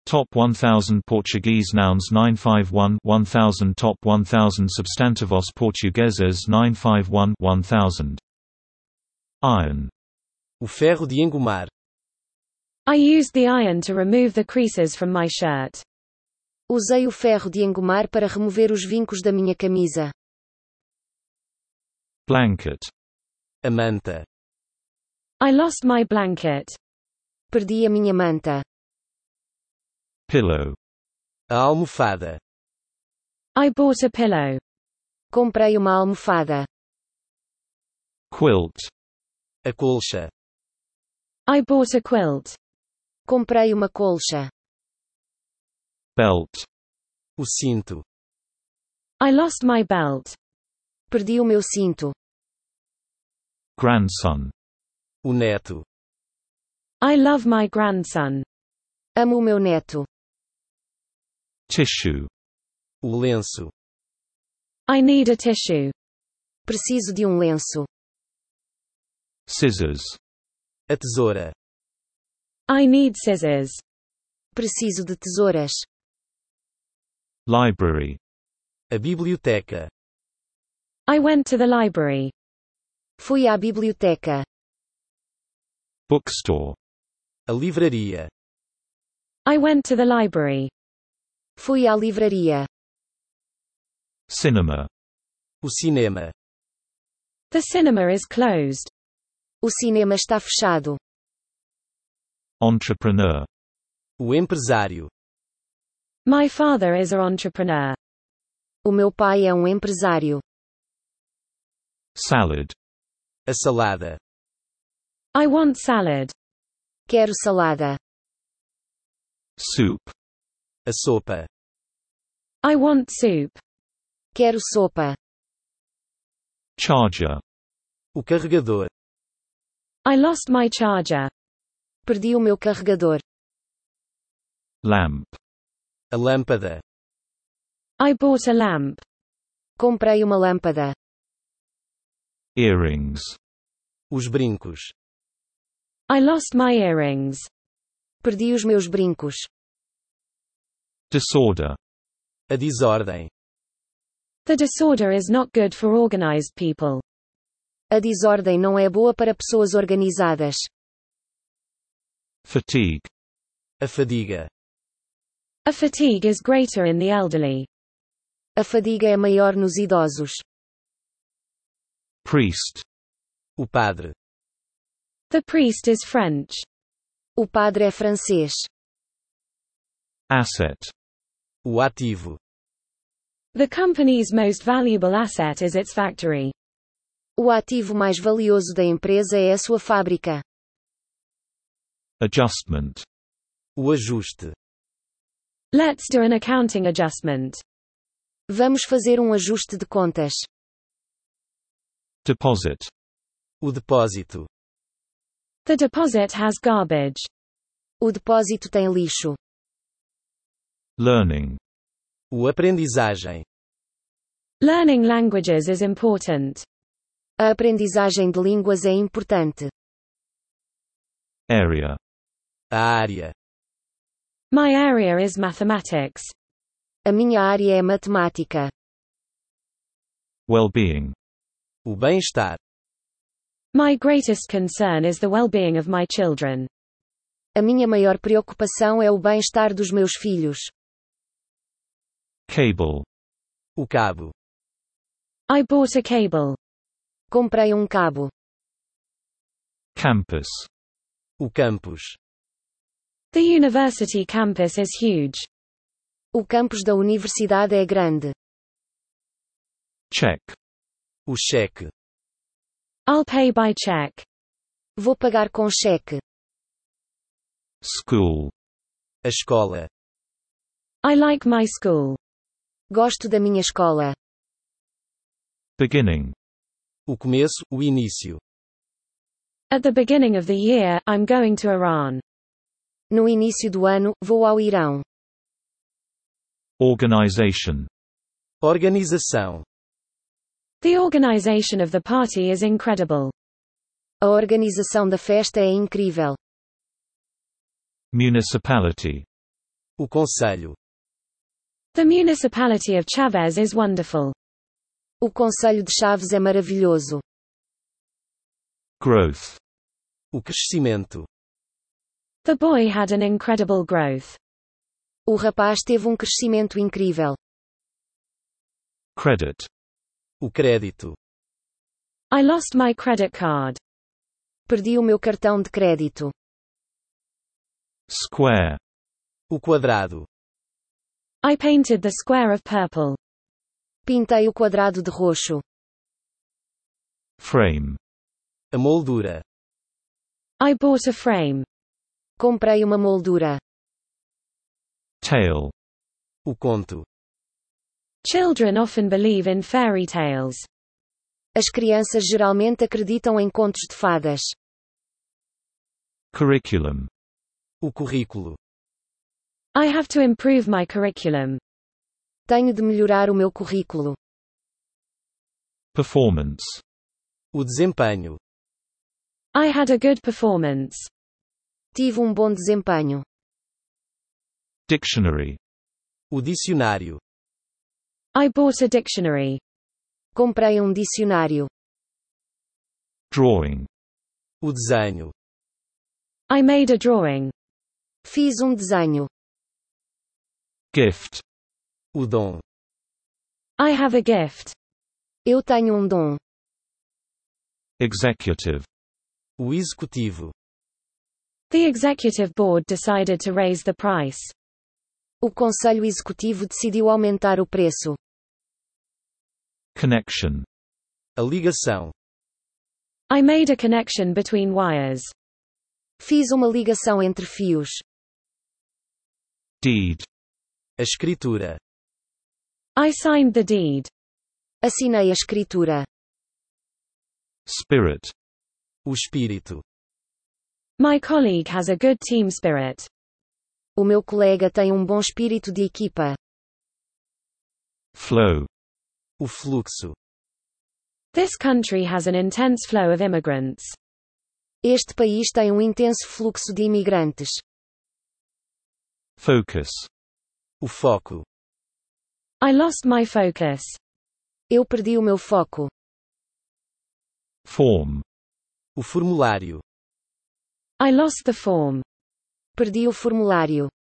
Top 1000 Portuguese nouns 951 1000 Top 1000 Substantivos Portugueses 951 1000 Iron. O ferro de engomar. I used the iron to remove the creases from my shirt. Usei o ferro de engomar para remover os vincos da minha camisa. Blanket. A manta. I lost my blanket. Perdi a minha manta. Pillow. A almofada. I bought a pillow. Comprei uma almofada. Quilt. A colcha. I bought a quilt. Comprei uma colcha. Belt. O cinto. I lost my belt. Perdi o meu cinto. Grandson. O neto. I love my grandson. Amo o meu neto. Tissue. O lenço. I need a tissue. Preciso de um lenço. Scissors. A tesoura. I need scissors. Preciso de tesouras. Library. A biblioteca. I went to the library. Fui à biblioteca. Bookstore. A livraria. I went to the library. Fui à livraria. Cinema. O cinema. The cinema is closed. O cinema está fechado. Entrepreneur. O empresário. My father is an entrepreneur. O meu pai é um empresário. Salad. A salada. I want salad. Quero salada. Soup. A sopa. I want soup. Quero sopa. Charger. O carregador. I lost my charger. Perdi o meu carregador. Lamp. A lâmpada. I bought a lamp. Comprei uma lâmpada. Earrings. Os brincos. I lost my earrings. Perdi os meus brincos. Disorder. A desordem. The disorder is not good for organized people. A desordem não é boa para pessoas organizadas. Fatigue. A fadiga. A fatigue is greater in the elderly. A fadiga é maior nos idosos. Priest. O padre. The priest is French. O padre é francês. Asset. O ativo. The company's most valuable asset is its factory. O ativo mais valioso da empresa é a sua fábrica. Adjustment. O ajuste. Let's do an accounting adjustment. Vamos fazer um ajuste de contas. Deposit. O depósito. The deposit has garbage. O depósito tem lixo. Learning. O aprendizagem. Learning languages is important. A aprendizagem de línguas é importante. Area. A área. My area is mathematics. A minha área é matemática. Well-being. O bem-estar. My greatest concern is the well-being of my children. A minha maior preocupação é o bem-estar dos meus filhos. Cable. O cabo. I bought a cable. Comprei um cabo. Campus. O campus. The university campus is huge. O campus da universidade é grande. Check. O cheque. I'll pay by check. Vou pagar com cheque. School. A escola. I like my school. Gosto da minha escola. Beginning. O começo, o início. At the beginning of the year, I'm going to Iran. No início do ano, vou ao Irão. Organization. Organização. The organization of the party is incredible. A organização da festa é incrível. Municipality. O conselho. The municipality of Chaves is wonderful. O Conselho de Chaves é maravilhoso. Growth. O crescimento. The boy had an incredible growth. O rapaz teve um crescimento incrível. Credit. O crédito. I lost my credit card. Perdi o meu cartão de crédito. Square. O quadrado. I painted the square of purple. Pintei o quadrado de roxo. Frame. A moldura. I bought a frame. Comprei uma moldura. Tale. O conto. Children often believe in fairy tales. As crianças geralmente acreditam em contos de fadas. Curriculum. O currículo. I have to improve my curriculum. Tenho de melhorar o meu currículo. Performance. O desempenho. I had a good performance. Tive um bom desempenho. Dictionary. O dicionário. I bought a dictionary. Comprei um dicionário. Drawing. O desenho. I made a drawing. Fiz um desenho. Gift. O dom. I have a gift. Eu tenho um dom. Executive. O executivo. The executive board decided to raise the price. O Conselho Executivo decidiu aumentar o preço. Connection. A ligação. I made a connection between wires. Fiz uma ligação entre fios. Deed. A escritura. I signed the deed. Assinei a escritura. Spirit. O espírito. My colleague has a good team spirit. O meu colega tem um bom espírito de equipa. Flow. O fluxo. This country has an intense flow of immigrants. Este país tem um intenso fluxo de imigrantes. Focus. O foco. I lost my focus. Eu perdi o meu foco. Form. O formulário. I lost the form. Perdi o formulário.